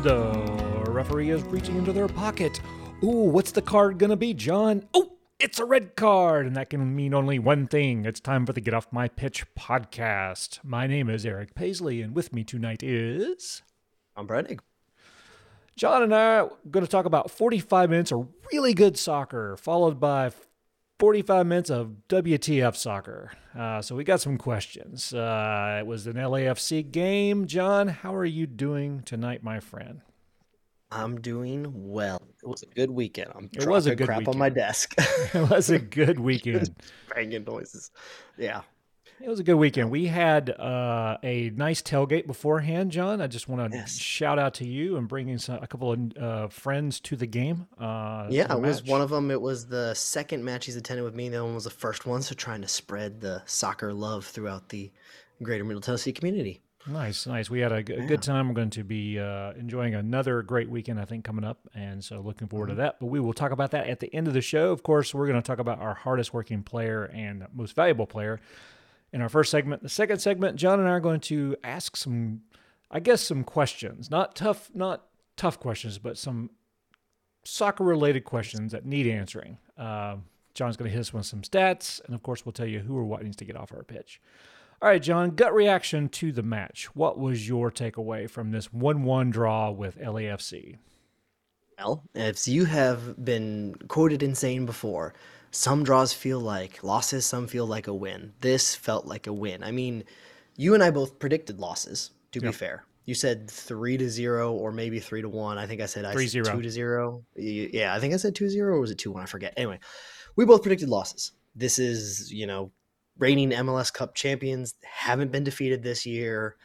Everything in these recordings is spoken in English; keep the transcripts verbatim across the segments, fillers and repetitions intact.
The referee is reaching into their pocket. Ooh, what's the card gonna be, John? Oh, it's a red card, and that can mean only one thing. It's time for the Get Off My Pitch podcast. My name is Eric Paisley, and with me tonight is... I'm Brennig. John and I are going to talk about forty-five minutes of really good soccer, followed by forty-five minutes of W T F soccer. Uh, so we got some questions. Uh, it was an L A F C game. John, how are you doing tonight, my friend? I'm doing well. It was a good weekend. I'm it was a good crap weekend. on my desk. It was a good weekend. Banging noises. Yeah. It was a good weekend. We had uh, a nice tailgate beforehand, John. I just want to Yes. shout out to you and bringing some, a couple of uh, friends to the game. Uh, Yeah, the it was match. one of them. It was the second match he's attended with me. The other one was the first one. So trying to spread the soccer love throughout the greater Middle Tennessee community. Nice, nice. We had a, g- a Yeah. good time. We're going to be uh, enjoying another great weekend, I think, coming up. And so looking forward Mhm. to that. But we will talk about that at the end of the show. Of course, we're going to talk about our hardest working player and most valuable player in our first segment. The second segment, John and I are going to ask some, I guess, some questions. Not tough, not tough questions, but some soccer-related questions that need answering. Uh, John's going to hit us with some stats. And, of course, we'll tell you who or what needs to get off our pitch. All right, John, gut reaction to the match. What was your takeaway from this one one draw with L A F C? Well, as you have been quoted in saying before, some draws feel like losses, some feel like a win. This felt like a win. I mean, you and I both predicted losses, to be Yep. fair. You said three to zero or maybe three to one. I think I said I Three said zero. two to zero. Y- Yeah, I think I said two zero or was it two one? I forget. Anyway, we both predicted losses. This is, you know, reigning M L S Cup champions, haven't been defeated this year.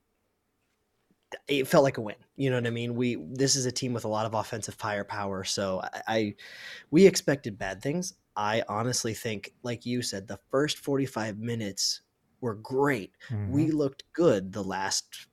It felt like a win. You know what I mean? We this is a team with a lot of offensive firepower, so I, I we expected bad things. I honestly think, like you said, the first forty-five minutes were great. Mhm. We looked good. The last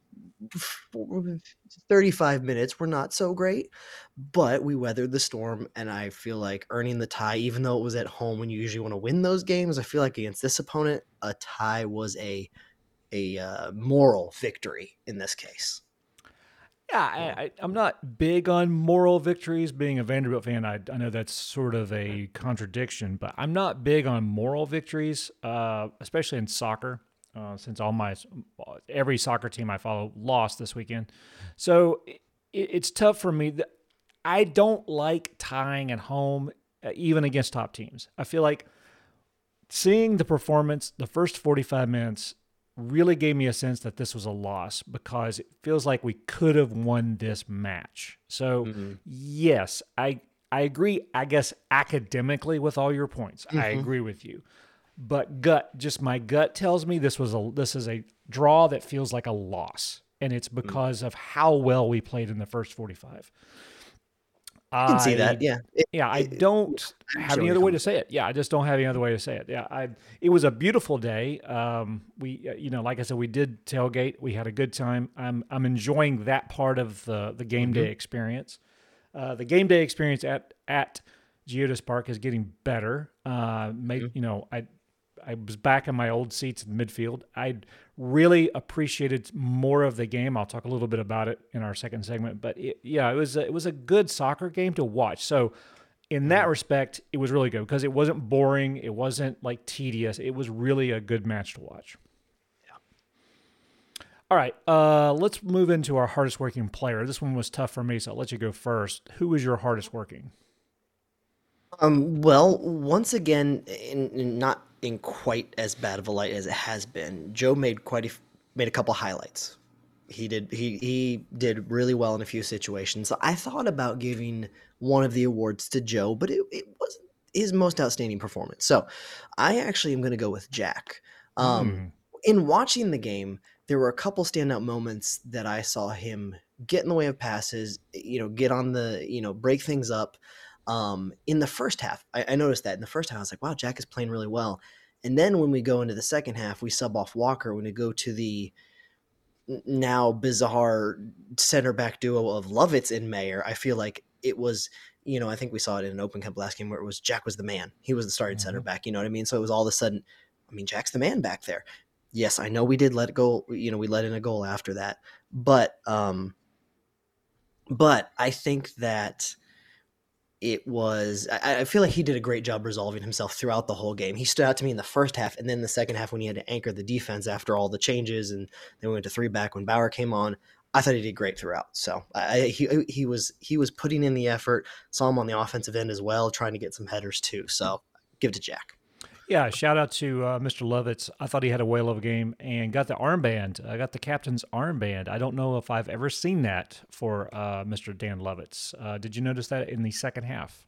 thirty-five minutes were not so great, but we weathered the storm, and I feel like earning the tie, even though it was at home when you usually want to win those games, I feel like against this opponent, a tie was a a uh, moral victory in this case. Yeah, I, I, I'm not big on moral victories. Being a Vanderbilt fan, I, I know that's sort of a contradiction, but I'm not big on moral victories, uh, especially in soccer, uh, since all my every soccer team I follow lost this weekend. So it, it's tough for me. I don't like tying at home, uh, even against top teams. I feel like seeing the performance, the first forty-five minutes, really gave me a sense that this was a loss because it feels like we could have won this match. So, Mhm. yes, I I agree, I guess, academically with all your points. I Mhm. agree with you. But gut, just my gut tells me this was a this is a draw that feels like a loss. And it's because of how well we played in the first forty-five. I can see I that. Yeah. It, yeah, I it, don't I have understand any where other you're way coming to say it. Yeah, I just don't have any other way to say it. Yeah, I it was a beautiful day. Um, we, uh, you know, like I said, we did tailgate. We had a good time. I'm I'm enjoying that part of the the game from. day experience. Uh, the game day experience at at Geodis Park is getting better. Uh, made, Mhm. you know, I I was back in my old seats in midfield. I really appreciated more of the game. I'll talk a little bit about it in our second segment. But it, yeah, it was a, it was a good soccer game to watch. So in that Mhm. respect, it was really good because it wasn't boring. It wasn't like tedious. It was really a good match to watch. Yeah. All right, uh, let's move into our hardest working player. This one was tough for me, so I'll let you go first. Who was your hardest working? Um, well, once again, in, in not in quite as bad of a light as it has been, Joe made quite a f- made a couple highlights. He did he he did really well in a few situations. So I thought about giving one of the awards to Joe, but it, it wasn't his most outstanding performance. So I actually am going to go with Jack. Um, Hmm. in watching the game, there were a couple standout moments that I saw him get in the way of passes, you know, get on the, you know, break things up. Um, in the first half, I, I noticed that in the first half, I was like, wow, Jack is playing really well. And then when we go into the second half, we sub off Walker when we go to the now bizarre center back duo of Lovitz and Mayer. I feel like it was, you know, I think we saw it in an Open Cup last game where it was Jack was the man. He was the starting center Hmm. back. You know what I mean? So it was all of a sudden, I mean, Jack's the man back there. Yes, I know we did let it go. You know, we let in a goal after that, but um, but I think that it was I, I feel like he did a great job resolving himself throughout the whole game. He stood out to me in the first half, and then the second half when he had to anchor the defense after all the changes, and then we went to three back when Bauer came on. I thought he did great throughout. So I, he he was he was putting in the effort. Saw him on the offensive end as well, trying to get some headers too. So give it to Jack. Yeah, shout out to uh, mister Lovitz. I thought he had a whale of a game and got the armband. I got the captain's armband. I don't know if I've ever seen that for uh, mister Dan Lovitz. Uh, did you notice that in the second half?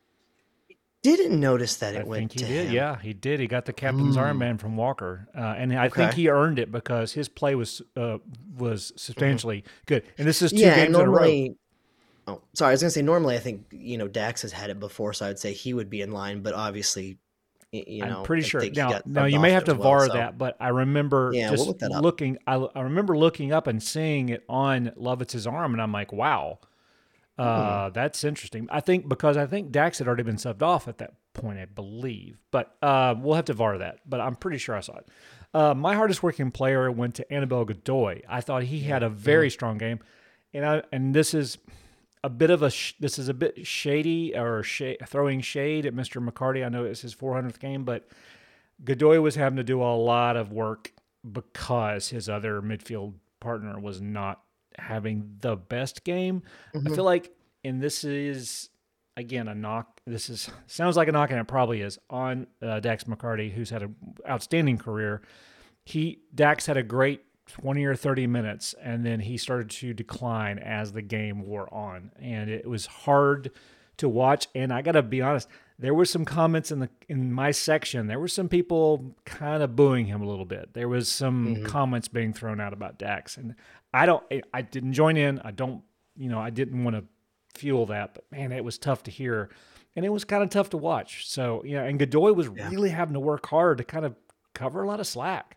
Didn't notice that I it went think he to did. him. Yeah, he did. He got the captain's Hmm. armband from Walker, uh, and I think Okay. he earned it because his play was uh, was Hmm. substantially good. And this is two Yeah, and games in a row. normally, oh, sorry, I was gonna say normally I think you know Dax has had it before, so I'd say he would be in line, but obviously, y- you I'm know, pretty I sure. think he Now, got now subbed you may off have to as well. V A R So that, but I remember yeah, we'll just look that up. looking. I, I remember looking up and seeing it on Lovitz's arm, and I'm like, wow. Hmm. Uh, that's interesting. I think because I think Dax had already been subbed off at that point, I believe. But uh, we'll have to V A R that. But I'm pretty sure I saw it. Uh, my hardest working player went to Annabelle Godoy. I thought he had a Hmm. very strong game, and I and this is a bit of a sh- this is a bit shady or sh- throwing shade at mister McCarty. I know it's his four hundredth game, but Godoy was having to do a lot of work because his other midfield partner was not having the best game. I Hmm. feel like, and this is again a knock. This is sounds like a knock, and it probably is on uh, Dax McCarty, who's had an outstanding career. He Dax had a great twenty or thirty minutes, and then he started to decline as the game wore on, and it was hard to watch. And I got to be honest, there were some comments in the in my section. There were some people kind of booing him a little bit. There was some Hmm. comments being thrown out about Dax, and I don't. I didn't join in. I don't. You know, I didn't want to fuel that, but man, it was tough to hear, and it was kind of tough to watch. So yeah, and Godoy was Yeah. really having to work hard to kind of cover a lot of slack.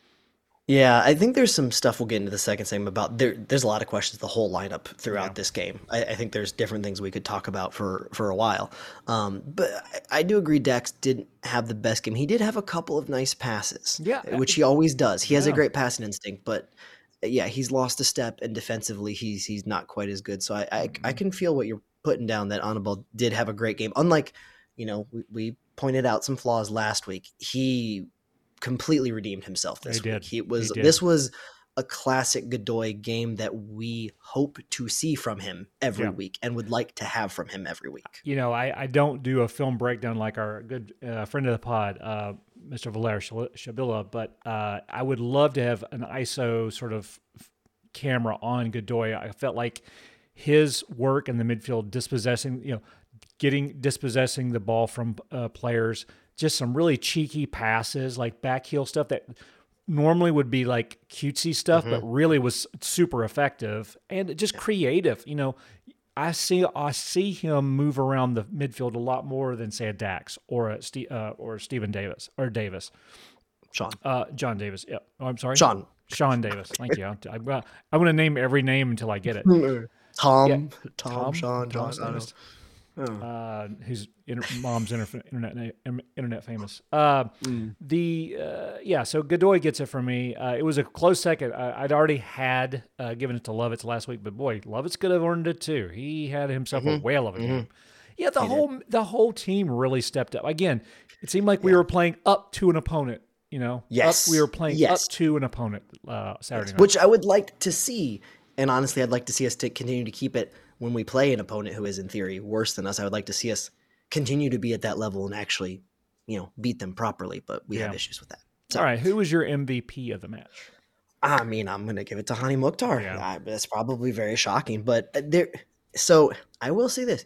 Yeah, I think there's some stuff we'll get into the second segment about there. There's a lot of questions the whole lineup Yeah. throughout this game. I, I think there's different things we could talk about for for a while. Um, but I, I do agree Dax didn't have the best game. He did have a couple of nice passes, Yeah. uh, which he always does. He has a Yeah. great passing instinct, but uh, yeah, he's lost a step, and defensively he's he's not quite as good. So I I, I Mhm. can feel what you're putting down. That Anibal did have a great game. Unlike, you know, we, we pointed out some flaws last week. He completely redeemed himself He this week. did. He He was did. this was a classic Godoy game that we hope to see from him every Yeah. week and would like to have from him every week. You know, I, I don't do a film breakdown like our good uh, friend of the pod, uh, mister Valer Shabila, but uh, I would love to have an I S O sort of camera on Godoy. I felt like his work in the midfield, dispossessing, you know, getting dispossessing the ball from uh, players, just some really cheeky passes, like back heel stuff that normally would be like cutesy stuff, but Hmm. really was super effective and just Yeah. creative. You know, I see I see him move around the midfield a lot more than say a Dax or a Ste- uh, or Stephen Davis or Davis, Sean. uh, John Davis. Yeah, oh, I'm sorry, Sean. Sean Davis. Thank you. I'm, I'm gonna I'm gonna name every name until I get it. Yeah, Tom. Tom. Tom Sean. John. Thomas I don't know. Davis, Oh. uh, whose inter- mom's inter- internet internet famous. Uh, Mm. the uh, yeah, so Godoy gets it for me. Uh, it was a close second. I, I'd already had uh, given it to Lovitz last week, but boy, Lovitz could have earned it too. He had himself a Hmm. whale of a Hmm. game. Yeah, the He did. whole the whole team really stepped up. Again, it seemed like we Yeah. were playing up to an opponent. You know, up we Yes. were playing up Yes. to an opponent uh, Saturday Yes. night. Which I would like to see. And honestly, I'd like to see us to continue to keep it when we play an opponent who is, in theory, worse than us. I would like to see us continue to be at that level and actually, you know, beat them properly. But we have Yeah. issues with that. All So, right, who was your M V P of the match? I mean, I'm going to give it to Hani Mukhtar. Yeah. I, that's probably very shocking. But uh, there, so I will say this: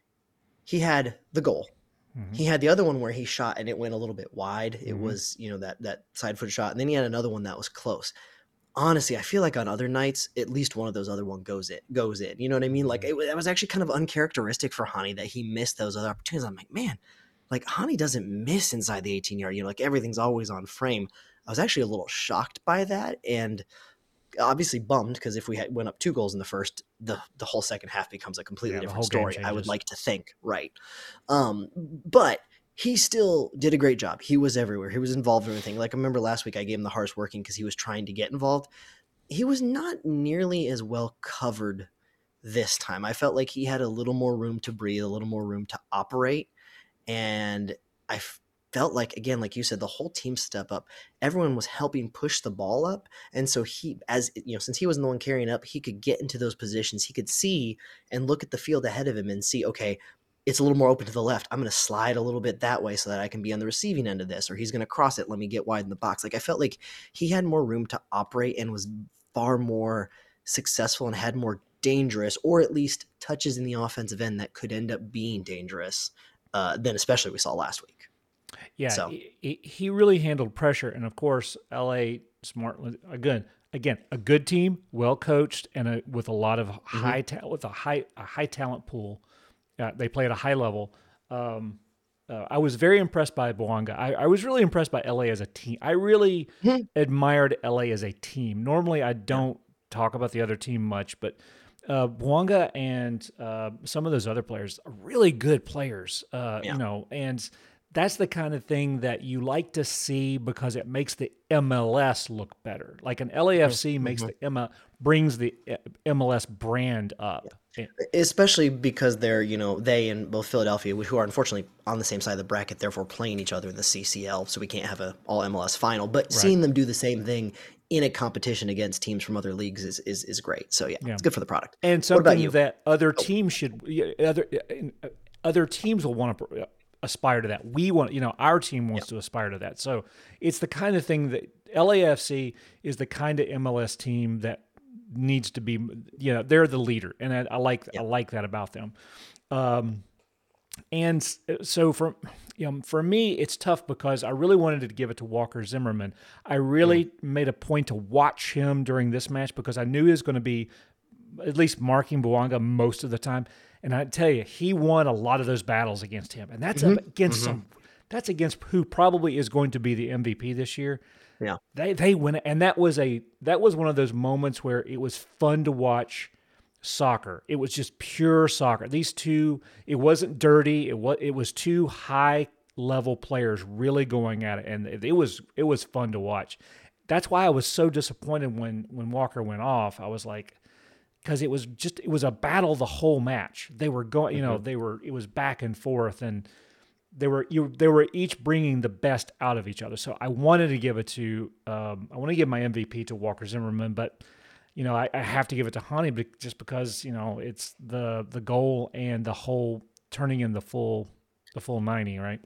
he had the goal. Mm-hmm. He had the other one where he shot and it went a little bit wide. It Mhm. was, you know, that that side foot shot, and then he had another one that was close. Honestly, I feel like on other nights, at least one of those other one goes in. Goes in. You know what I mean? Like it, wa- that was actually kind of uncharacteristic for Hani that he missed those other opportunities. I'm like, man, like Hani doesn't miss inside the eighteen yard. You know, like everything's always on frame. I was actually a little shocked by that, and obviously bummed because if we had went up two goals in the first, the the whole second half becomes a completely Yeah, the different whole game story. I would changes. like to think, right? Um, but he still did a great job. He was everywhere. He was involved in everything. Like I remember last week, I gave him the hardest working because he was trying to get involved. He was not nearly as well covered this time. I felt like he had a little more room to breathe, a little more room to operate. And I felt like, again, like you said, the whole team step up. Everyone was helping push the ball up. And so he, as you know, since he wasn't the one carrying up, he could get into those positions. He could see and look at the field ahead of him and see, okay, it's a little more open to the left. I'm going to slide a little bit that way so that I can be on the receiving end of this, or he's going to cross it. Let me get wide in the box. Like I felt like he had more room to operate and was far more successful and had more dangerous, or at least touches in the offensive end that could end up being dangerous uh, than especially we saw last week. Yeah, So. he, he really handled pressure. And of course, L A smart, again, again, a good team, well coached, and a, with a lot of high, mm-hmm. ta- with a high, a high talent pool. Uh, they play at a high level. Um, uh, I was very impressed by Bouanga. I, I was really impressed by L A as a team. I really mm-hmm. admired L A as a team. Normally, I don't yeah. talk about the other team much, but uh, Bouanga and uh, some of those other players are really good players. Uh, yeah. You know, and that's the kind of thing that you like to see because it makes the M L S look better. Like an L A F C mm-hmm. makes the M L brings the M L S brand up. Yeah. Especially because they're, you know, they and both Philadelphia, who are unfortunately on the same side of the bracket, therefore playing each other in the C C L, so we can't have a all M L S final. But right. seeing them do the same thing in a competition against teams from other leagues is is, is great. So yeah, yeah, it's good for the product. And something that other teams should, other other teams will want to aspire to that. We want, you know, our team wants yeah. to aspire to that. So it's the kind of thing that L A F C is the kind of M L S team that needs to be, you know, they're the leader, and I, I like yeah. I like that about them. Um, and so for you know, for me, it's tough because I really wanted to give it to Walker Zimmerman. I really mm. made a point to watch him during this match because I knew he was going to be at least marking Bouanga most of the time. And I tell you, he won a lot of those battles against him, and that's mm-hmm. up against mm-hmm. some. That's against who probably is going to be the M V P this year. Yeah, they they win it, and that was a that was one of those moments where it was fun to watch soccer. It was just pure soccer. These two, it wasn't dirty. It was it was two high level players really going at it, and it, it was it was fun to watch. That's why I was so disappointed when when Walker went off. I was like, because it was just it was a battle the whole match. They were going, you know, they were it was back and forth, and they were you they were each bringing the best out of each other. So I wanted to give it to um, I want to give my M V P to Walker Zimmerman, but you know I, I have to give it to Hani just because you know it's the the goal and the whole turning in the full the full ninety, right?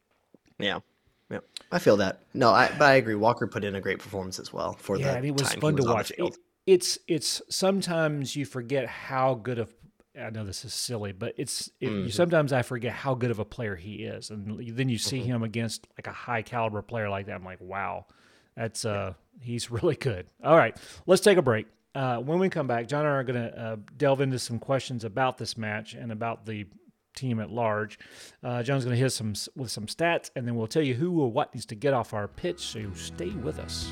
Yeah. Yeah, I feel that. No, I but I agree. Walker put in a great performance as well for yeah, the and it was time fun he was to on watch. the field. It, it's it's sometimes you forget how good of I know this is silly, but it's it, Mhm. you, sometimes I forget how good of a player he is, and then you see Mhm. him against like a high caliber player like that. I'm like, wow, that's uh he's really good. All right, let's take a break. Uh, when we come back, John and I are going to uh, delve into some questions about this match and about the team at large. Uh, John's going to hit us some with some stats, and then we'll tell you who or what needs to get off our pitch. So stay with us.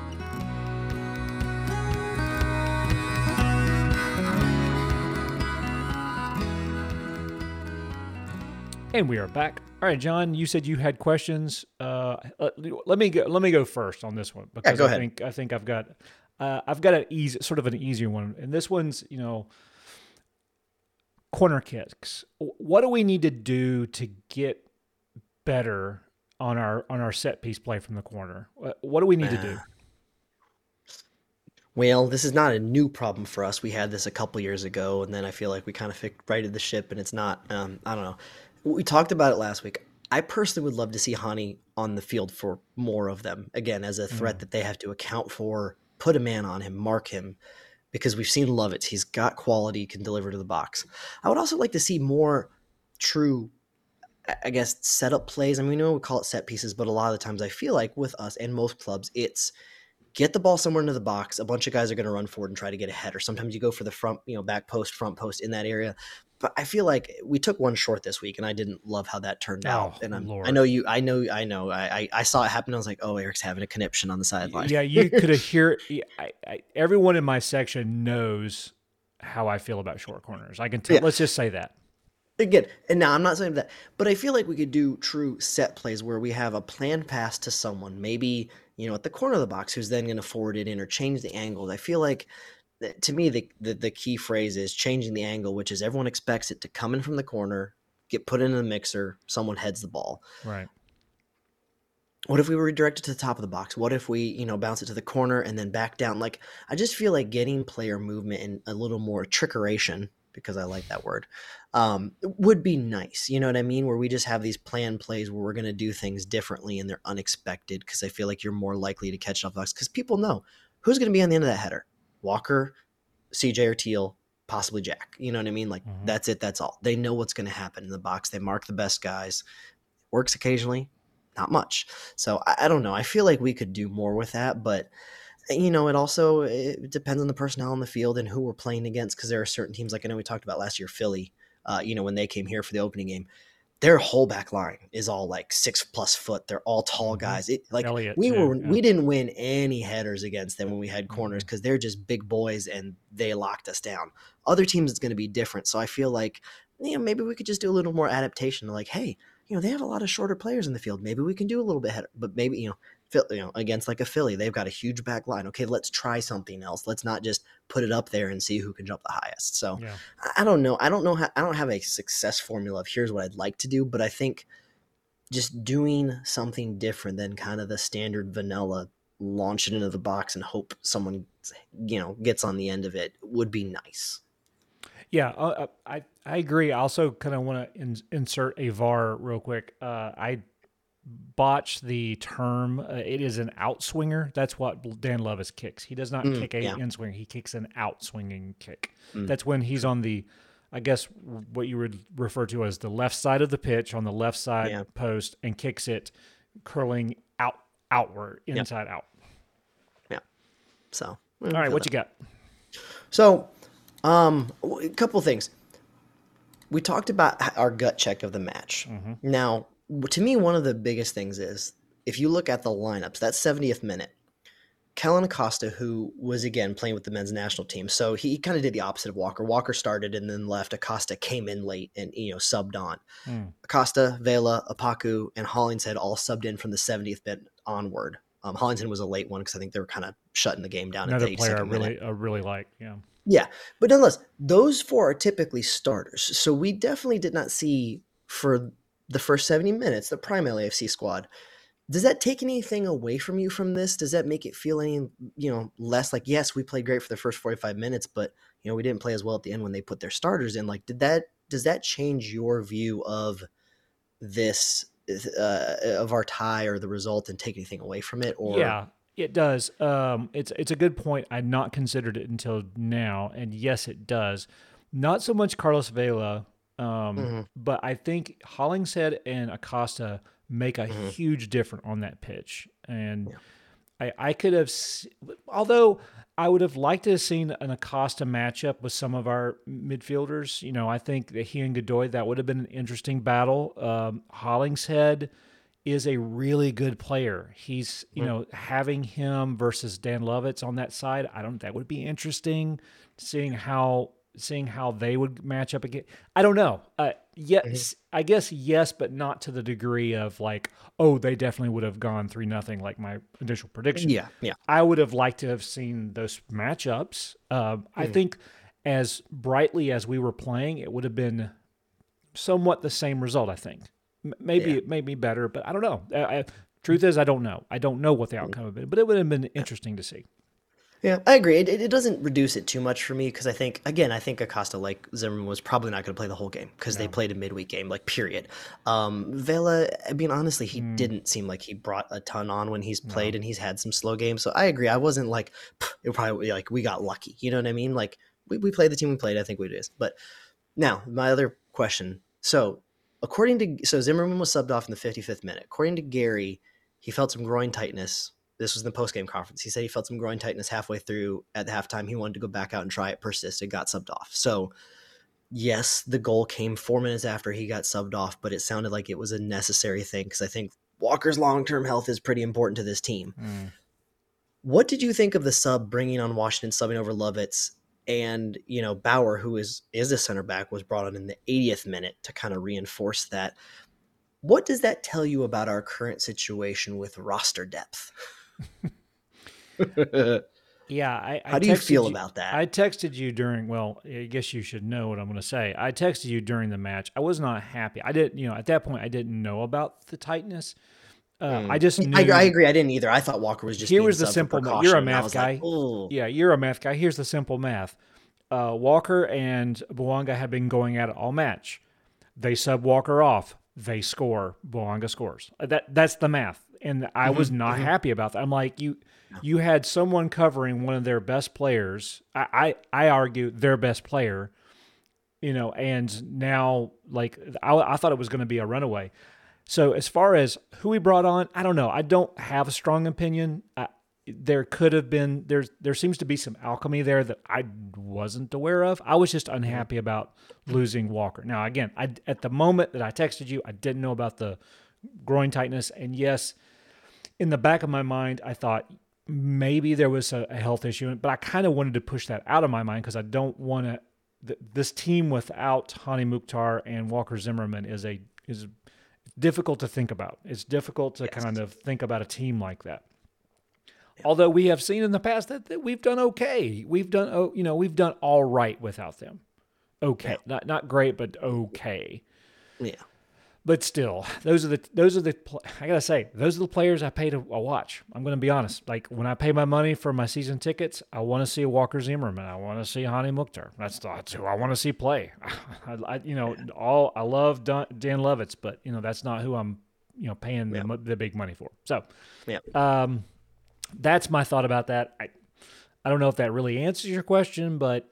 And we are back. All right, John, you said you had questions. Uh, let, let me go. Let me go first on this one because go I ahead. think I think I've got uh, I've got an easy, sort of an easier one, and this one's you know corner kicks. What do we need to do to get better on our on our set piece play from the corner? What what do we need to do? Well, this is not a new problem for us. We had this a couple years ago, and then I feel like we kind of fi- righted the ship, and it's not. Um, I don't know. We talked about it last week. I personally would love to see Hani on the field for more of them. Again, as a threat Mm. that they have to account for, put a man on him, mark him, because we've seen Lovitz. He's got quality, can deliver to the box. I would also like to see more true, I I guess, setup plays. I mean, we know we call it set pieces, but a lot of the times I feel like with us and most clubs, it's get the ball somewhere into the box. A bunch of guys are going to run forward and try to get ahead, or sometimes you go for the front, you know, back post, front post in that area. But I feel like we took one short this week, and I didn't love how that turned Oh, out. And I'm, I Lord. know you, I know, I know, I, I, I saw it happen. I was like, oh, Eric's having a conniption on the sideline. Yeah, you could have hear. I, I, everyone in my section knows how I feel about short corners. I can tell. Yeah. Let's just say that. Again, and now I'm not saying that, but I feel like we could do true set plays where we have a planned pass to someone, maybe, you know, at the corner of the box, who's then going to forward it in or change the angles. I feel like to me, the, the the key phrase is changing the angle, which is everyone expects it to come in from the corner, get put in a mixer, someone heads the ball. Right. What if we redirect it to the top of the box? What if we, you know, bounce it to the corner and then back down? Like, I just feel like getting player movement and a little more trickeration, because I like that word, um, would be nice. You know what I mean? Where we just have these planned plays where we're going to do things differently and they're unexpected, because I feel like you're more likely to catch it off the box because people know who's going to be on the end of that header. Walker, C J or Teal, possibly Jack. You know what I mean? Like, Mm-hmm. that's it. That's all. They know what's going to happen in the box. They mark the best guys. Works occasionally, not much. So I, I don't know. I feel like we could do more with that, but you know, it also it depends on the personnel on the field and who we're playing against. Because there are certain teams, like I know we talked about last year, Philly. Uh, you know, when they came here for the opening game, their whole back line is all like six plus foot. They're all tall Mm-hmm. guys. It, like Elliott we too, were, yeah. we didn't win any headers against them when we had corners Mm-hmm. because they're just big boys and they locked us down. Other teams, it's going to be different. So I feel like, you know, maybe we could just do a little more adaptation. Like, hey, you know, they have a lot of shorter players in the field. Maybe we can do a little bit header, but maybe, you know, you know, against like a Philly, they've got a huge back line. Okay, let's try something else. Let's not just put it up there and see who can jump the highest. So Yeah. I don't know. I don't know how, I don't have a success formula of here's what I'd like to do, but I think just doing something different than kind of the standard vanilla, launch it into the box and hope someone, you know, gets on the end of it would be nice. Yeah, uh, I I agree. I also kind of want to in, insert a V A R real quick. Uh, I botched the term. Uh, it is an outswinger. That's what Dan Levis kicks. He does not Mm, kick a yeah. in swinger. He kicks an outswinging kick. Mm, That's when he's true. on the, I guess what you would refer to as the left side of the pitch on the left side Yeah. post and kicks it curling out outward, Yeah. inside out. Yeah. So, All mm, right, feel what that. you got? So, um, a couple things. We talked about our gut check of the match. Mm-hmm. Now, to me, one of the biggest things is if you look at the lineups, that seventieth minute, Kellen Acosta, who was again playing with the men's national team, so he kind of did the opposite of Walker. Walker started and then left. Acosta came in late and you know subbed on. Mm. Acosta, Vela, Apaku, and Hollingshead all subbed in from the seventieth minute onward. Um, Hollingshead was a late one because I think they were kind of shutting the game down at the Another player I eighty-second minute. really I really like. Yeah. Yeah, but nonetheless, those four are typically starters. So we definitely did not see for the first seventy minutes the prime L A F C squad. Does that take anything away from you from this? Does that make it feel any, you know, less like, yes, we played great for the first forty-five minutes, but you know, we didn't play as well at the end when they put their starters in? Like, did that does that change your view of this uh, of our tie or the result and take anything away from it? Or Yeah, it does. Um, it's it's a good point. I'd not considered it until now, and yes, it does. Not so much Carlos Vela, um, Mhm, but I think Hollingshead and Acosta make a mhm, huge difference on that pitch. And yeah, I, I could have, s- although I would have liked to have seen an Acosta matchup with some of our midfielders. You know, I think that he and Godoy, that would have been an interesting battle. Um, Hollingshead is a really good player. He's, you mhm, know, having him versus Dan Lovitz on that side, I don't, that would be interesting seeing how, seeing how they would match up again. I don't know. Uh, mhm. yes, I guess yes, but not to the degree of like, oh, they definitely would have gone three nothing like my initial prediction. Yeah, yeah. I would have liked to have seen those matchups. Uh, I Mhm, think as brightly as we were playing, it would have been somewhat the same result. I think M- maybe yeah. it made me better, but I don't know. I, I, truth is, I don't know. I don't know what the Mhm. outcome would have been, but it would have been interesting to see. Yeah, I agree. It, it doesn't reduce it too much for me because I think, again, I think Acosta, like Zimmerman, was probably not going to play the whole game because they No. played a midweek game, like, period. Um, Vela, I mean, honestly, he Mm, didn't seem like he brought a ton on when he's no. played and he's had some slow games. So I agree. I wasn't like, "Pff, it probably, like, we got lucky. You know what I mean? Like, we, we played the team we played. I think we did. But now, my other question. So, according to, so Zimmerman was subbed off in the fifty-fifth minute. According to Gary, he felt some groin tightness. This was in the post-game conference. He said he felt some groin tightness halfway through at the halftime. He wanted to go back out and try it, persisted, got subbed off. So, yes, the goal came four minutes after he got subbed off, but it sounded like it was a necessary thing because I think Walker's long-term health is pretty important to this team. Mm. What did you think of the sub bringing on Washington, subbing over Lovitz, and you know Bauer, who is is a center back, was brought on in the eightieth minute to kind of reinforce that? What does that tell you about our current situation with roster depth? Yeah, I, I How do you feel you, about that? I texted you during. Well, I guess you should know what I'm going to say. I texted you during the match. I was not happy. I didn't, you know, at that point, I didn't know about the tightness. Uh, I Mm. just I, knew. I agree. I didn't either. I thought Walker was just Here being was the sub for simple. Ma- you're a precaution, and I math was like, guy. oh, Yeah, you're a math guy. Here's the simple math. Uh, Walker and Bouanga have been going at it all match. They sub Walker off. They score. Bouanga scores. Uh, That that's the math, and I was mm-hmm, not mm-hmm. happy about that. I'm like, you you had someone covering one of their best players. I I, I argue their best player. You know, and now like I, I thought it was going to be a runaway. So as far as who we brought on, I don't know. I don't have a strong opinion. I, there could have been there's there seems to be some alchemy there that I wasn't aware of. I was just unhappy about losing Walker. Now again, I at the moment that I texted you, I didn't know about the groin tightness, and yes, in the back of my mind, I thought maybe there was a, a health issue, but I kind of wanted to push that out of my mind because I don't want to. Th- this team without Hani Mukhtar and Walker Zimmerman is a is difficult to think about. It's difficult to Yes. kind of think about a team like that. Although we have seen in the past that, that we've done okay. We've done oh, you know, we've done all right without them. Okay. Yeah. Not not great, but okay. Yeah. But still, those are the those are the I got to say, those are the players I pay to watch. I'm going to be honest. Like when I pay my money for my season tickets, I want to see Walker Zimmerman. I want to see Hani Mukhtar. That's, that's who I want to see play. I, I you know, all I love Dan, Dan Levitz, but you know, that's not who I'm, you know, paying Yeah. the, the big money for. So, Yeah. um that's my thought about that. I I don't know if that really answers your question, but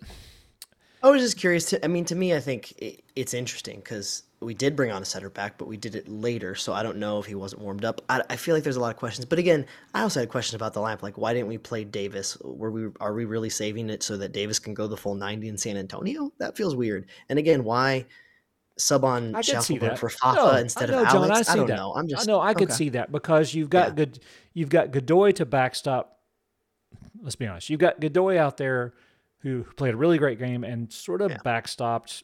I was just curious. To, I mean, to me, I think it, it's interesting because we did bring on a center back, but we did it later. So I don't know if he wasn't warmed up. I, I feel like there's a lot of questions. But again, I also had questions about the lineup. Like, why didn't we play Davis? Were we are we really saving it so that Davis can go the full ninety in San Antonio? That feels weird. And again, why sub on I did see Schaufelberg that. for Fafa No, I instead of know, John. I Alex? I see don't that. know. I'm I just know I could okay. see that because you've got Yeah. good. You've got Godoy to backstop. Let's be honest. You've got Godoy out there who played a really great game and sort of Yeah. backstopped.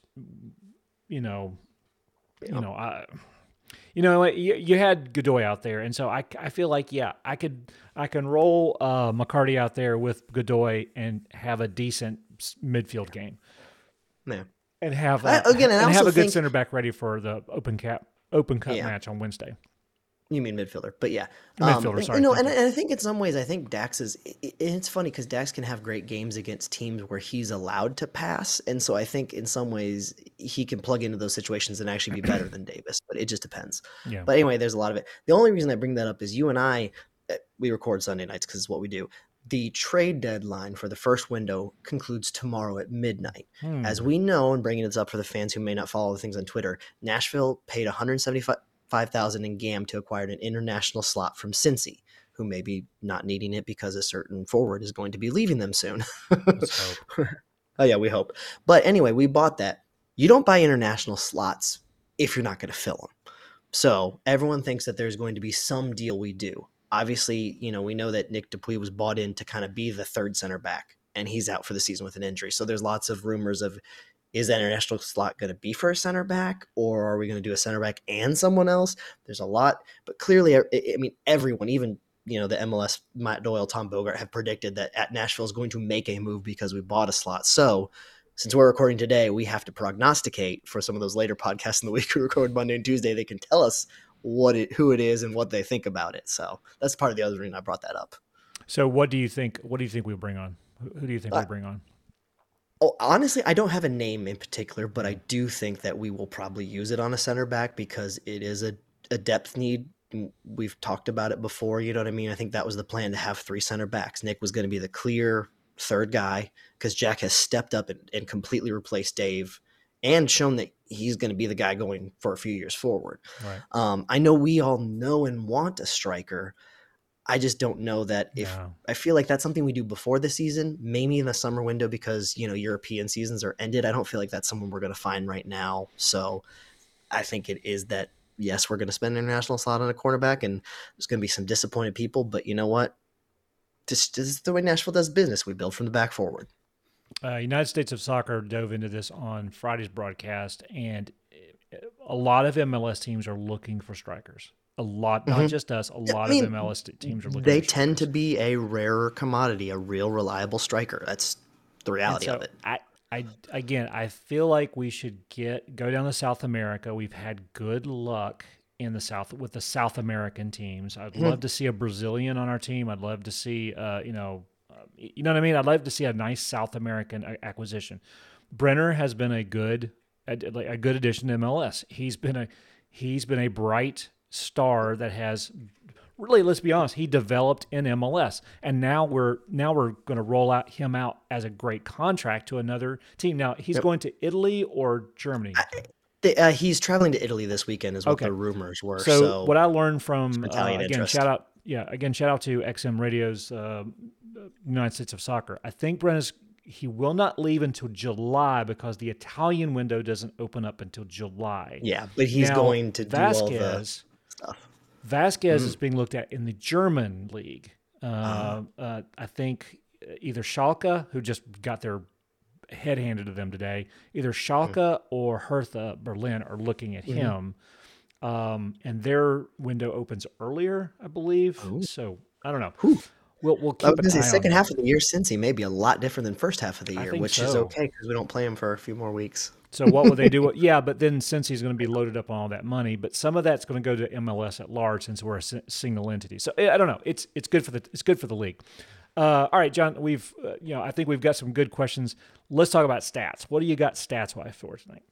You know, Yeah. you know, I. You know, you, you had Godoy out there, and so I, I feel like yeah, I could I can roll uh, McCarty out there with Godoy and have a decent s- midfield game. Yeah. And have I- uh, again, I and have also a good think- center back ready for the open cap open cut Yeah. match on Wednesday. You mean midfielder, but yeah, Midfielder, um, sorry, You know, thank and, you. and I think in some ways, I think Dax is. It, it's funny because Dax can have great games against teams where he's allowed to pass, and so I think in some ways he can plug into those situations and actually be better than Davis. But it just depends. Yeah. But anyway, there's a lot of it. The only reason I bring that up is you and I, uh, we record Sunday nights because it's what we do. The trade deadline for the first window concludes tomorrow at midnight. Hmm. As we know, and bringing this up for the fans who may not follow the things on Twitter, Nashville paid one hundred seventy-five thousand in G A M to acquire an international slot from Cincy, who may be not needing it because a certain forward is going to be leaving them soon. Let's hope. Oh yeah, we hope. But anyway, we bought that. You don't buy international slots if you're not going to fill them. So everyone thinks that there's going to be some deal we do. Obviously, you know, we know that Nick Dupuis was bought in to kind of be the third center back, and he's out for the season with an injury. So there's lots of rumors of, is that international slot going to be for a center back, or are we going to do a center back and someone else? There's a lot, but clearly, I, I mean, everyone, even, you know, the M L S, Matt Doyle, Tom Bogart have predicted that at Nashville is going to make a move because we bought a slot. So since we're recording today, we have to prognosticate for some of those later podcasts in the week we record Monday and Tuesday. They can tell us what it, who it is and what they think about it. So that's part of the other reason I brought that up. So what do you think? What do you think we bring on? Who who do you think Uh, we bring on? Oh, honestly, I don't have a name in particular, but I do think that we will probably use it on a center back because it is a, a depth need. We've talked about it before. You know what I mean? I think that was the plan, to have three center backs. Nick was going to be the clear third guy because Jack has stepped up and, and completely replaced Dave and shown that he's going to be the guy going for a few years forward. Right. Um, I know we all know and want a striker. I just don't know that if No. I feel like that's something we do before the season, maybe in the summer window, because, you know, European seasons are ended. I don't feel like that's someone we're going to find right now. So I think it is that, yes, we're going to spend an international slot on a cornerback, and there's going to be some disappointed people, but you know what? This, this is the way Nashville does business. We build from the back forward. Uh, United States of Soccer dove into this on Friday's broadcast, and a lot of M L S teams are looking for strikers. A lot, not Hmm. just us, a I lot of mean, M L S teams are looking they for tend to strikers. be a rarer commodity, a real reliable striker. That's the And reality of so it. I, I again, I feel like we should get go down to South America. We've had good luck in the South with the South American teams. I'd Mhm. love to see a Brazilian on our team. I'd love to see, uh, you know, uh, you know what I mean. I'd love to see a nice South American a- acquisition. Brenner has been a good, a, like, a good addition to M L S. He's been a, he's been a bright star that has really, let's be honest, he developed in M L S, and now we're now we're going to roll out him out as a great contract to another team. Now he's Yep. going to Italy or Germany. They, uh, he's traveling to Italy this weekend, is what Okay, the rumors were. so So what I learned some from uh, Italian again, shout interest. out, yeah, again, shout out to X M Radio's uh, United States of Soccer. I think Brenna's he will not leave until July because the Italian window doesn't open up until July. Yeah, but he's Now going to do all the Vasquez stuff. Vasquez Mm. is being looked at in the German league. Ah. Uh, uh, I think either Schalke, who just got their head handed to them today, either Mm. Schalke or Hertha Berlin are looking at Mhm. him. Um, and their window opens earlier, I believe. Oh. So I don't know. Whew. We'll we'll I was keep an gonna say eye on second that. half of the year, Cincy may be a lot different than first half of the I year, think which is so. okay because we don't play him for a few more weeks. So what would they do? Yeah, but then since he's going to be loaded up on all that money, but some of that's going to go to M L S at large since we're a si- single entity. So I don't know. It's it's good for the it's good for the league. Uh, all right, John. We've uh, you know I think we've got some good questions. Let's talk about stats. What do you got stats wise for tonight?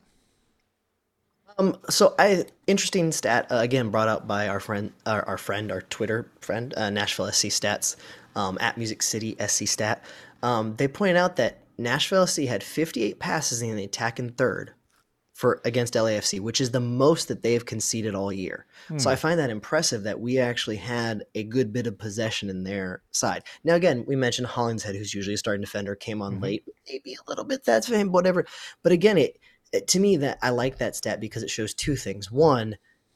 Um, so I interesting stat uh, again brought up by our friend, our, our friend, our Twitter friend, uh, Nashville S C Stats, um, at Music City S C Stat. Um, they pointed out that Nashville S C had fifty-eight passes in the attack in third for against L A F C, which is the most that they've conceded all year. So Hmm. I find that impressive that we actually had a good bit of possession in their side. Now again, we mentioned Hollingshead, who's usually a starting defender, came on Mm-hmm. late, maybe a little bit that's for him, whatever. But again, it, it to me that I like that stat because it shows two things. One,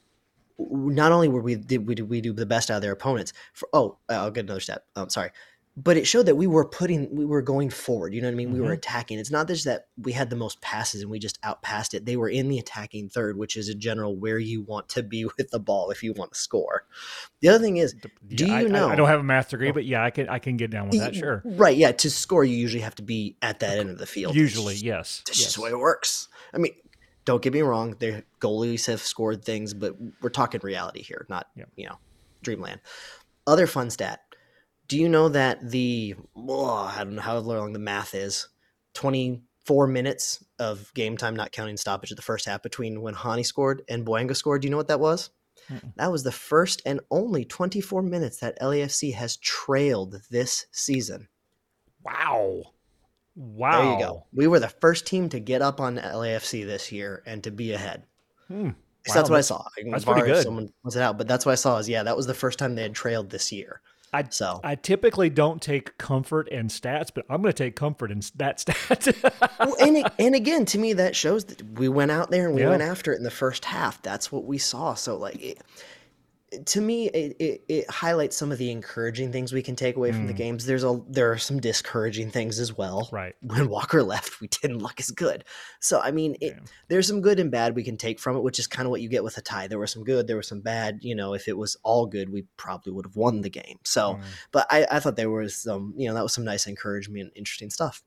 not only were we did we, did we do the best out of their opponents for oh I'll get another stat. Um, sorry, but it showed that we were putting we were going forward. You know what I mean? We were Mm-hmm. attacking. It's not just that we had the most passes and we just outpassed it. They were in the attacking third, which is in general where you want to be with the ball if you want to score. The other thing is, do Yeah, I you I I don't know? have a math degree, Oh, but yeah, I can I can get down with that. y- Sure. right, yeah. To score, you usually have to be at that end of the field. It's Usually, just, yes, it's just the way yes. it works. I mean, don't get me wrong. Their goalies have scored things, but we're talking reality here, not Yeah. you know, dreamland. Other fun stat. Do you know that the oh, I don't know how long the math is, twenty-four minutes of game time, not counting stoppage of the first half between when Hani scored and Boanga scored? Do you know what that was? Mm-mm. That was the first and only twenty-four minutes that L A F C has trailed this season. Wow. There you go. Wow. We were the first team to get up on L A F C this year and to be ahead. Hmm. Because Wow. that's what I That's saw. I can that's pretty borrow if good. someone wants it out, but that's what I saw is yeah, that was the first time they had trailed this year. I So I typically don't take comfort in stats, but I'm going to take comfort in that stat. well, and it, and again, to me, that shows that we went out there and we Yeah. went after it in the first half. That's what we saw. So, like, it, to me, it, it, it highlights some of the encouraging things we can take away from the Mm, games. There's a there are some discouraging things as well. right. When Walker left, we didn't look as good. So, I mean, it Yeah. there's some good and bad we can take from it, which is kind of what you get with a tie. There was some good, there was some bad. You know, if it was all good, we probably would have won the game. So, Mm. but I, I thought there was some, you know, that was some nice encouragement, interesting stuff.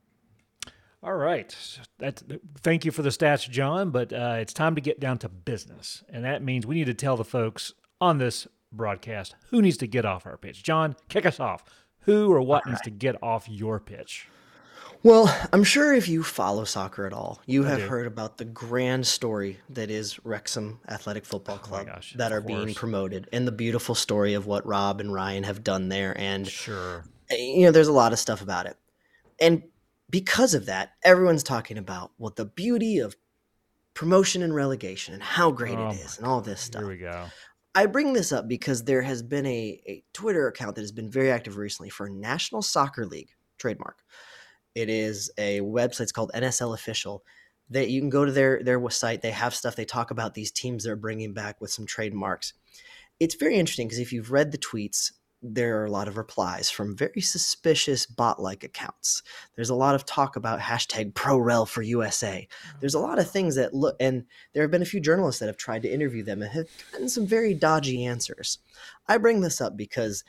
All right. That. Thank you for the stats, John. But uh, it's time to get down to business, and that means we need to tell the folks on this broadcast who needs to get off our pitch. John, kick us off. Who or what needs to get off your pitch? Well, I'm sure if you follow soccer at all, you I have do. heard about the grand story that is Wrexham Athletic Football Oh my Club gosh. that Of are being course. promoted, and the beautiful story of what Rob and Ryan have done there. And, Sure. eh, you know, there's a lot of stuff about it. And because of that, everyone's talking about what the beauty of promotion and relegation and how great Oh it my is and all God. this Here stuff. we go. I bring this up because there has been a, a Twitter account that has been very active recently for National Soccer League trademark. It is a website. It's called N S L Official. That you can go to their their site. They have stuff. They talk about these teams they're bringing back with some trademarks. It's very interesting because if you've read the tweets, there are a lot of replies from very suspicious bot-like accounts. There's a lot of talk about hashtag ProRel for U S A. There's a lot of things that look, and there have been a few journalists that have tried to interview them and have gotten some very dodgy answers. I bring this up because,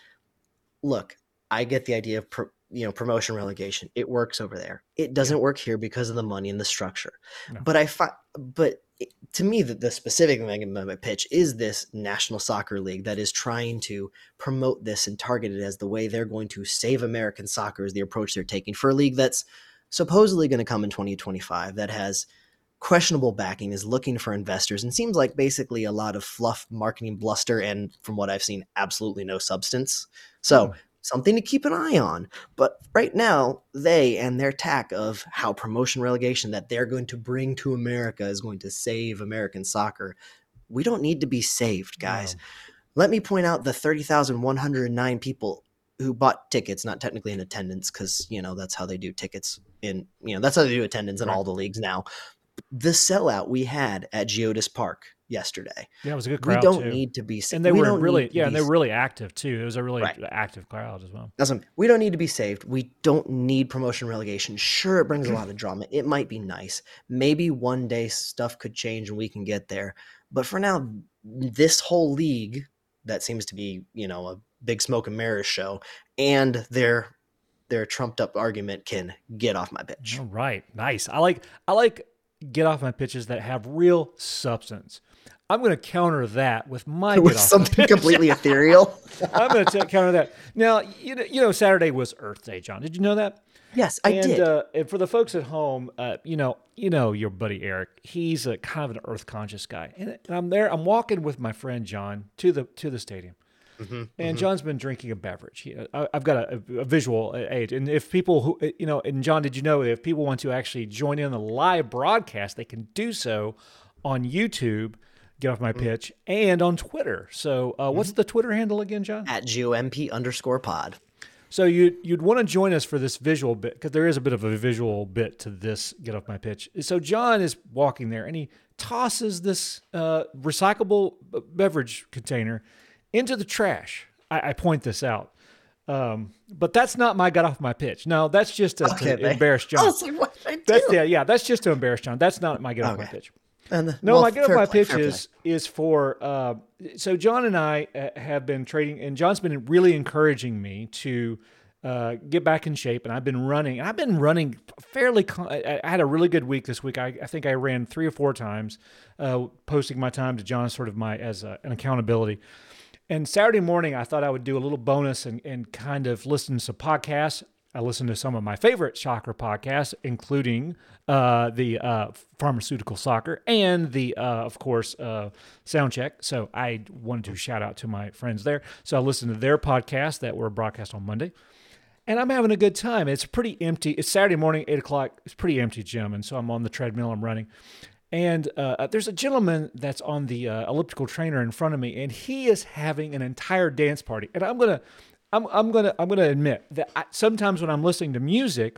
look, I get the idea of pro, you know promotion relegation. It works over there. It doesn't yeah. work here because of the money and the structure. No. But I find, but it, to me, the, the specific thing in my pitch is this National Soccer League that is trying to promote this and target it as the way they're going to save American soccer, is the approach they're taking for a league that's supposedly going to come in twenty twenty-five, that has questionable backing, is looking for investors, and seems like basically a lot of fluff, marketing bluster, and from what I've seen, absolutely no substance. So mm. something to keep an eye on. But right now, they and their tack of how promotion relegation that they're going to bring to America is going to save American soccer. We don't need to be saved, guys. No. Let me point out the thirty thousand one hundred nine people who bought tickets, not technically in attendance, because, you know, that's how they do tickets in, you know, that's how they do attendance in right. all the leagues now. The sellout we had at Geodis Park yesterday. Yeah, it was a good crowd. We don't too. need to be, and they we were don't really, need to yeah, be, and they were really active too. It was a really right. active crowd as well. Listen, we don't need to be saved. We don't need promotion relegation. Sure, it brings a lot of drama. It might be nice. Maybe one day stuff could change and we can get there. But for now, this whole league that seems to be, you know, a big smoke and mirrors show, and their their trumped up argument can get off my pitch. All right, nice. I like I like. get off my pitches that have real substance. I'm going to counter that with my with get off something my completely ethereal. I'm going to counter that. Now, you know, you know, Saturday was Earth Day, John. Did you know that? Yes, I and, did. Uh, and for the folks at home, uh, you know, you know your buddy Eric. He's a kind of an Earth conscious guy, and, and I'm there. I'm walking with my friend John to the to the stadium. Mm-hmm, and mm-hmm. John's been drinking a beverage. He, I, I've got a, a visual aid. And if people who, you know, and John, did you know if people want to actually join in the live broadcast, they can do so on YouTube, Get Off My Pitch, mm-hmm. and on Twitter. So uh, what's mm-hmm. the Twitter handle again, John? At G O M P underscore pod. So you'd, you'd want to join us for this visual bit, because there is a bit of a visual bit to this Get Off My Pitch. So John is walking there, and he tosses this uh, recyclable beverage container into the trash. I, I point this out. Um, but that's not my Got Off My Pitch. No, that's just to, okay, to embarrass John. I was like, what did I do? That's, yeah, yeah, that's just to embarrass John. That's not my Get Off okay. My Pitch. And the, no, well, my Get Off My play, Pitch is, is for, uh, so John and I uh, have been trading, and John's been really encouraging me to uh, get back in shape, and I've been running, and I've been running fairly, con- I, I had a really good week this week. I, I think I ran three or four times, uh, posting my time to John sort of my, as a, an accountability. And Saturday morning, I thought I would do a little bonus and, and kind of listen to some podcasts. I listened to some of my favorite soccer podcasts, including uh, the uh, Pharmaceutical Soccer and the, uh, of course, uh, Soundcheck. So I wanted to shout out to my friends there. So I listened to their podcasts that were broadcast on Monday. And I'm having a good time. It's pretty empty. It's Saturday morning, eight o'clock. It's pretty empty, gym. And so I'm on the treadmill. I'm running. And uh, there's a gentleman that's on the uh, elliptical trainer in front of me, and he is having an entire dance party. And I'm gonna, I'm, I'm gonna, I'm gonna admit that I, sometimes when I'm listening to music,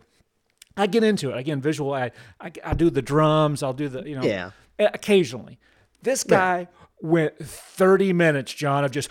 I get into it. Again, visual. I, I, I do the drums. I'll do the, you know, yeah. Occasionally, this guy yeah. went thirty minutes, John, of just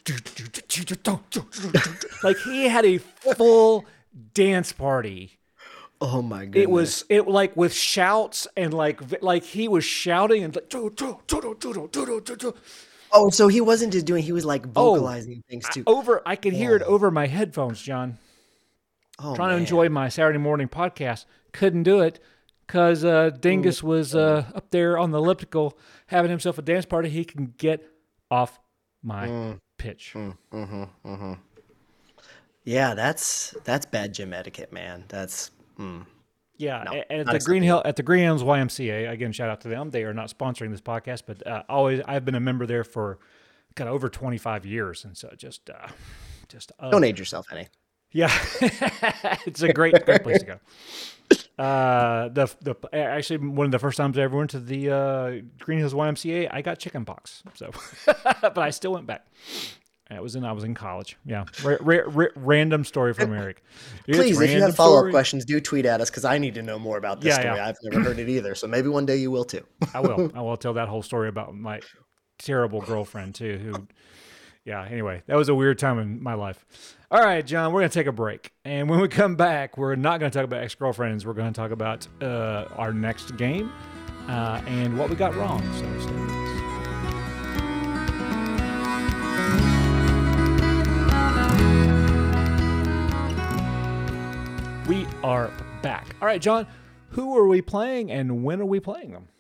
like he had a full dance party. Oh my goodness! It was it like with shouts and like like he was shouting and like. Do, do, do, do, do, do, do, do. Oh, so he wasn't just doing; he was like vocalizing oh, things too. Over, I could hear oh. it over my headphones, John. Oh, trying man. to enjoy my Saturday morning podcast, couldn't do it because uh, Dingus Ooh. was uh, up there on the elliptical having himself a dance party. He can get off my mm. pitch. Mm, mm-hmm, mm-hmm. Yeah, that's that's bad gym etiquette, man. That's. Mm. Yeah, no, and at the Green Hill at the Green Hills Y M C A, again, shout out to them. They are not sponsoring this podcast, but uh, always I've been a member there for kind of over twenty-five years, and so just uh, just uh, don't age yourself, honey. Yeah, it's a great great place to go. Uh, the the actually one of the first times I ever went to the uh, Green Hills Y M C A, I got chicken pox. So, but I still went back. It was in I was in college. Yeah, ra- ra- ra- random story from Eric. It's Please, if you have follow up questions, do tweet at us because I need to know more about this yeah, story. Yeah. I've never heard it either, so maybe one day you will too. I will. I will tell that whole story about my terrible girlfriend too. Who, yeah, anyway, that was a weird time in my life. All right, John, we're going to take a break. And when we come back, we're not going to talk about ex-girlfriends. We're going to talk about uh, our next game uh, and what we got wrong. So stay with us. We are back. All right, John, who are we playing and when are we playing them?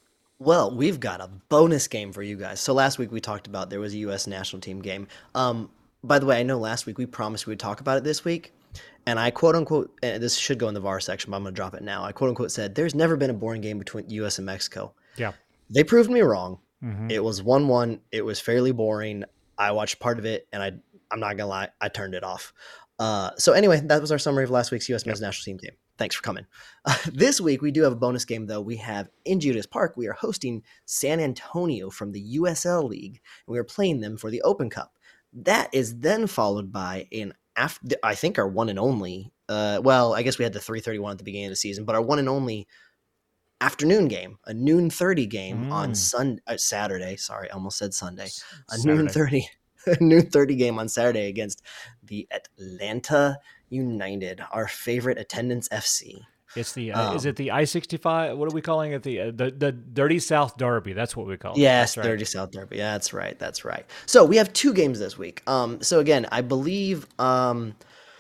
Well, we've got a bonus game for you guys. So last week we talked about there was a U S national team game. Um, by the way, I know last week we promised we would talk about it this week. And I quote unquote, and this should go in the V A R section, but I'm going to drop it now. I quote unquote said, there's never been a boring game between U S and Mexico. Yeah. They proved me wrong. Mm-hmm. It was one one. It was fairly boring. I watched part of it and I, I'm not going to lie, I turned it off. Uh, so anyway, that was our summary of last week's U S men's national team game. Thanks for coming. Uh, this week, we do have a bonus game, though. We have in Judas Park, we are hosting San Antonio from the U S L League, and we are playing them for the Open Cup. That is then followed by an, after, I think, our one and only, uh, well, I guess we had the three thirty-one at the beginning of the season, but our one and only afternoon game, a noon thirty game Mm. on sun, uh, Saturday. Sorry, I almost said Sunday. A Saturday. noon thirty, a noon thirty game on Saturday against the Atlanta United, our favorite attendance F C. It's the uh, Um, is it the I sixty-five? What are we calling it? The uh, the the Dirty South Derby. That's what we call it. Yes, That's right. Dirty South Derby. Yeah, that's right. That's right. So we have two games this week. Um, so again, I believe um,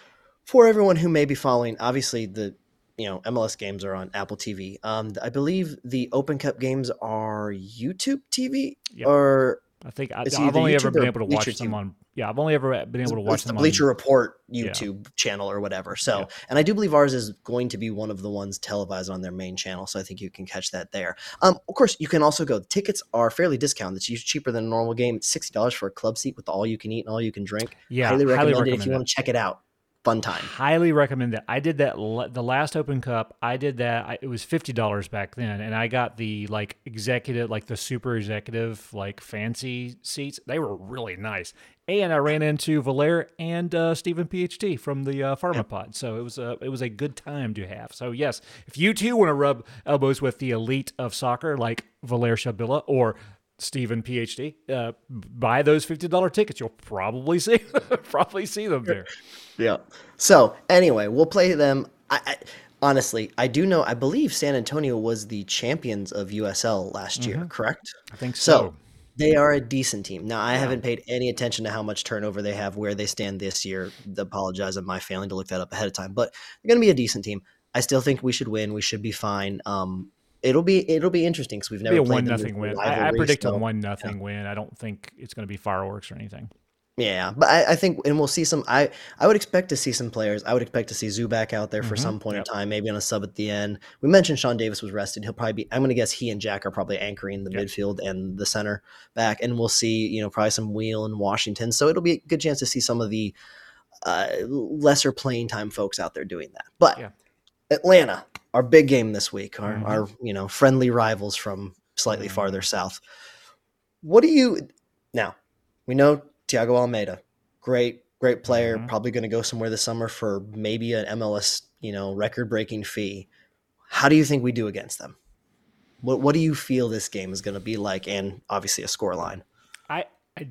for everyone who may be following, obviously the you know M L S games are on Apple T V. Um, I believe the Open Cup games are YouTube T V Yep. or I think I, It's I've either only ever YouTube been or able to watch Bleacher them T V. on. Yeah, I've only ever been able to watch it's the them Bleacher on. Report Yeah. YouTube channel or whatever. So, Yeah. and I do believe ours is going to be one of the ones televised on their main channel. So I think you can catch that there. Um, of course, you can also go. The tickets are fairly discounted. It's usually cheaper than a normal game. It's sixty dollars for a club seat with all you can eat and all you can drink. Yeah, highly recommend highly it if recommend you that. want to check it out. Fun time. Highly recommend that. I did that le- the last Open Cup. I did that. I, it was fifty dollars back then, and I got the like executive, like the super executive, like fancy seats. They were really nice. And I ran into Valer and uh, Stephen PhD from the uh, Pharmapod, so it was a it was a good time to have. So yes, if you too want to rub elbows with the elite of soccer like Valer Shabila or Stephen PhD, uh, buy those fifty dollars tickets. You'll probably see probably see them there. Yeah. So anyway, we'll play them. I, I honestly, I do know. I believe San Antonio was the champions of U S L last year. Correct? I think So so. they are a decent team. Now, I haven't paid any attention to how much turnover they have, where they stand this year. Apologize on my failing to look that up ahead of time, but they're going to be a decent team. I still think we should win. We should be fine. Um, it'll be it'll be interesting because we've It'll never be a one played them nothing in win. I, I rivalry, predict so- a one nothing win. I don't think it's going to be fireworks or anything. Yeah, but I, I think, and we'll see some. I I would expect to see some players. I would expect to see Zubac out there for Mhm, some point yep. in time, maybe on a sub at the end. We mentioned Sean Davis was rested. He'll probably be. I'm going to guess he and Jack are probably anchoring the Yep. midfield and the center back, and we'll see. You know, probably some Wheel and Washington. So it'll be a good chance to see some of the uh, lesser playing time folks out there doing that. But Yeah. Atlanta, our big game this week, our Mhm. our you know friendly rivals from slightly Mhm. farther south. What do you now? We know Thiago Almeida. Great, great player. Mhm. Probably going to go somewhere this summer for maybe an M L S, you know, record-breaking fee. How do you think we do against them? What What do you feel this game is going to be like? And obviously a score line. I, I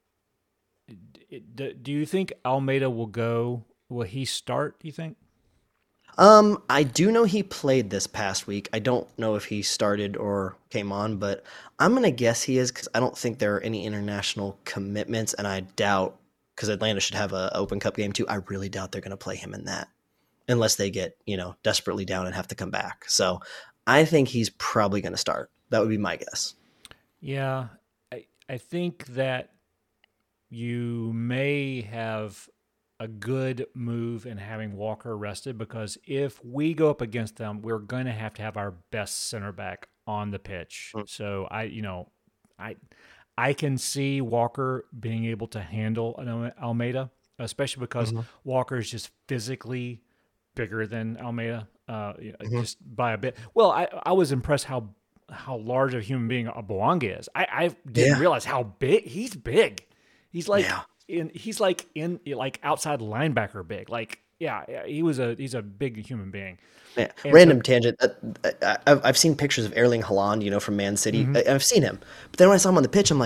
do, do you think Almeida will go? Will he start? Do you think? Um, I do know he played this past week. I don't know if he started or came on, but I'm going to guess he is because I don't think there are any international commitments, and I doubt because Atlanta should have a Open Cup game too. I really doubt they're going to play him in that unless they get, you know, desperately down and have to come back. So I think he's probably going to start. That would be my guess. Yeah, I I think that you may have a good move in having Walker arrested because if we go up against them, we're going to have to have our best center back on the pitch. Mm. So I, you know, I I can see Walker being able to handle an Al- Almeida, especially because Mhm. Walker is just physically bigger than Almeida, uh, you know, Mhm. just by a bit. Well, I I was impressed how how large of a human being a Boanga is. I, I didn't Yeah. realize how big he's big. He's like Yeah. in he's like in like outside linebacker big. Like yeah, yeah, he was a he's a big human being. Yeah. And Random tangent. Uh, I- I've, I've seen pictures of Erling Haaland, you know, from Man City. Mhm. I, I've seen him. But then when I saw him on the pitch, I'm like,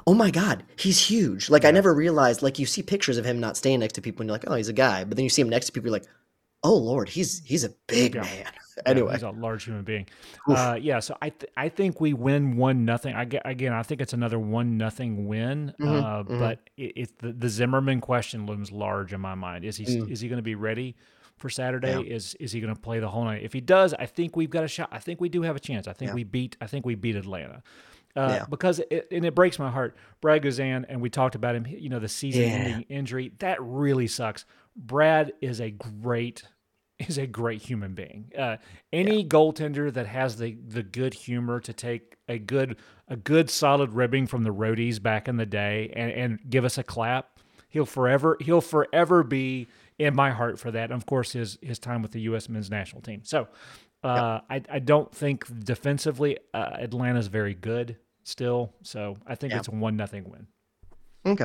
oh my God, he's huge. Like, I Yeah. never realized, like, you see pictures of him not staying next to people and you're like, oh, he's a guy. But then you see him next to people, you're like, oh, Lord, he's he's a big Yeah. man. Yeah, Anyway, he's a large human being. oof, Uh, yeah, so I th- I think we win one nothing. I get, again, I think it's another one nothing win. mhm, Uh, mhm, but it, it's the, the Zimmerman question looms large in my mind. Is he mm, is he going to be ready for Saturday? yeah, Is is he going to play the whole night? If he does, I think we've got a shot. I think we do have a chance. I think yeah, we beat. I think we beat Atlanta. Uh, yeah, because it, and it breaks my heart. Brad Guzan, and we talked about him. You know, the season-ending yeah, injury that really sucks. Brad is a great is a great human being. Uh, yeah, any goaltender that has the the good humor to take a good a good solid ribbing from the roadies back in the day and, and give us a clap, he'll forever he'll forever be in my heart for that. And of course, his his time with the U S men's national team. So yeah, uh, I I don't think defensively uh, Atlanta's very good still. So I think yeah. it's a one nothing win. Okay.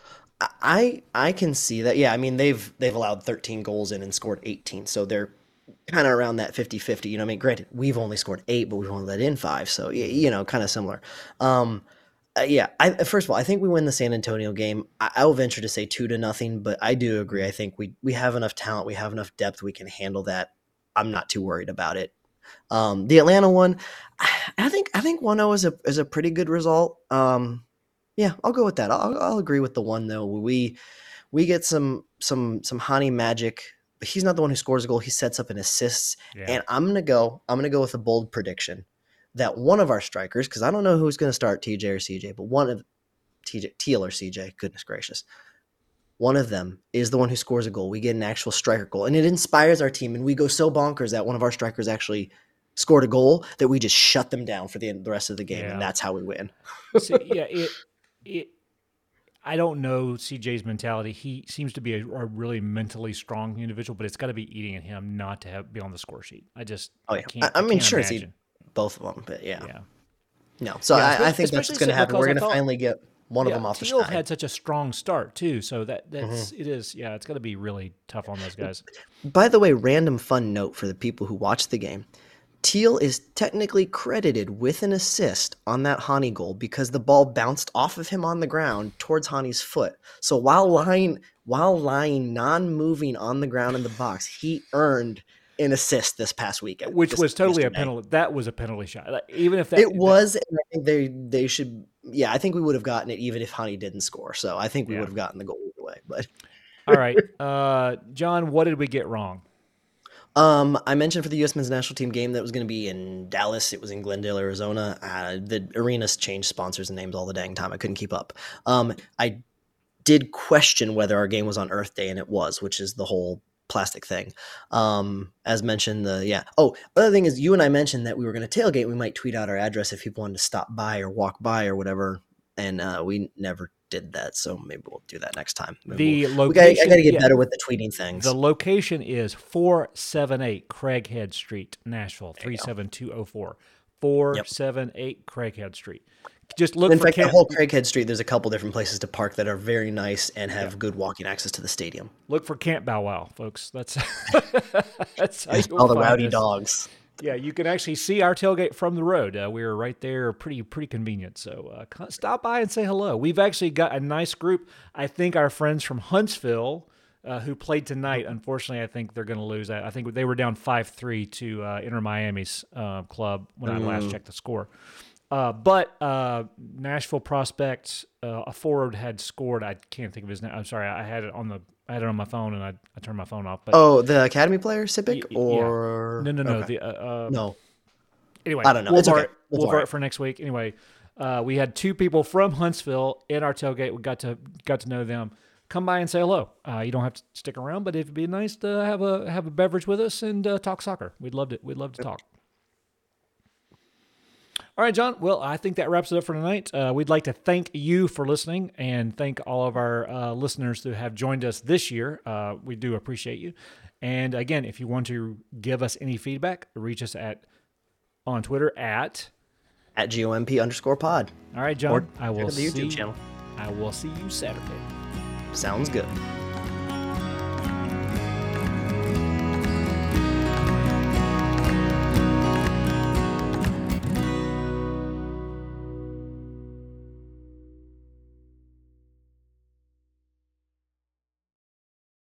I I can see that. Yeah, I mean they've they've allowed thirteen goals in and scored eighteen. So they're kind of around that fifty-fifty. You know, I mean, granted, we've only scored eight, but we've only let in five. So, y- you know, kind of similar. Um, uh, yeah, I, first of all, I think we win the San Antonio game. I, I will venture to say two to nothing, but I do agree. I think we we have enough talent, we have enough depth, we can handle that. I'm not too worried about it. Um, the Atlanta one, I think I think one zero is a is a pretty good result. Um, yeah, I'll go with that. I'll, I'll agree with the one though. We we get some some some Hani magic. But he's not the one who scores a goal. He sets up and assists. Yeah. And I'm gonna go. I'm gonna go with a bold prediction that one of our strikers, because I don't know who's gonna start T J or C J, but one of T J, Teal or C J, goodness gracious, one of them is the one who scores a goal. We get an actual striker goal, and it inspires our team. And we go so bonkers that one of our strikers actually scored a goal that we just shut them down for the the rest of the game, and Yeah. that's how we win. See, yeah, it it I don't know C J's mentality. He seems to be a, a really mentally strong individual, but it's got to be eating at him not to have be on the score sheet. I just Oh I yeah, can't. I, I I mean, can't sure, see imagine. both of them, but yeah, Yeah, no. So yeah, I, I especially, think that's especially what's going to so- happen. because We're I going to thought, finally get one of yeah, them off the Teal schneid. had such a strong start too. So that that's Mhm. it is. Yeah, it's got to be really tough on those guys. By the way, random fun note for the people who watch the game. Teal is technically credited with an assist on that Hani goal because the ball bounced off of him on the ground towards Hani's foot. So while lying while lying non-moving on the ground in the box, he earned an assist this past weekend. Which This was totally a yesterday. penalty. That was a penalty shot. Like, even if that, It that was, and I think they they should yeah, I think we would have gotten it even if Hani didn't score. So I think we yeah. would have gotten the goal either way. But All right, uh, John, what did we get wrong? Um, I mentioned for the U S men's national team game that was going to be in Dallas. It was in Glendale, Arizona. Uh, the arenas changed sponsors and names all the dang time. I couldn't keep up. Um, I did question whether our game was on Earth Day, and it was, which is the whole plastic thing. Um, as mentioned, the yeah. Oh, other thing is, you and I mentioned that we were going to tailgate. We might tweet out our address if people wanted to stop by or walk by or whatever, and uh, we never did that. So maybe we'll do that next time. Maybe The we'll, we got, I location. got to get yeah, better with the tweeting things. The location is four seventy-eight Craighead Street, Nashville, There you go. three seven two oh four. four seventy-eight Craighead Street. Just look In for fact, the Kent. whole Craighead Street, there's a couple different places to park that are very nice and have good walking access to the stadium. Look for Camp Bow Wow, folks. That's that's how you'll All the find rowdy us. dogs. Yeah, you can actually see our tailgate from the road. Uh, we were right there, pretty pretty convenient. So uh, co- stop by and say hello. We've actually got a nice group. I think our friends from Huntsville uh, who played tonight. Unfortunately, I think they're going to lose. I think they were down five three to uh, Inter Miami's uh, club when I last checked the score. Uh, but uh, Nashville prospect, uh, a forward had scored. I can't think of his name. I'm sorry. I had it on the I had it on my phone and I, I turned my phone off. But Oh, the academy player, Sipic, y- y- yeah. or No, no, no. Okay. The uh, uh, No, Anyway, I don't know. We'll It's var okay. it, We'll we'll var var it. it for next week. Anyway, uh, we had two people from Huntsville in our tailgate. We got to got to know them. Come by and say hello. Uh, you don't have to stick around, but it'd be nice to have a have a beverage with us and uh, talk soccer. We'd love to. We'd love to talk. All right, John. Well, I think that wraps it up for tonight. Uh, we'd like to thank you for listening and thank all of our uh, listeners who have joined us this year. Uh, we do appreciate you. And again, if you want to give us any feedback, reach us at on Twitter at At G O M P underscore pod. All right, John. Or I will check out the see. YouTube channel. I will see you Saturday. Sounds good.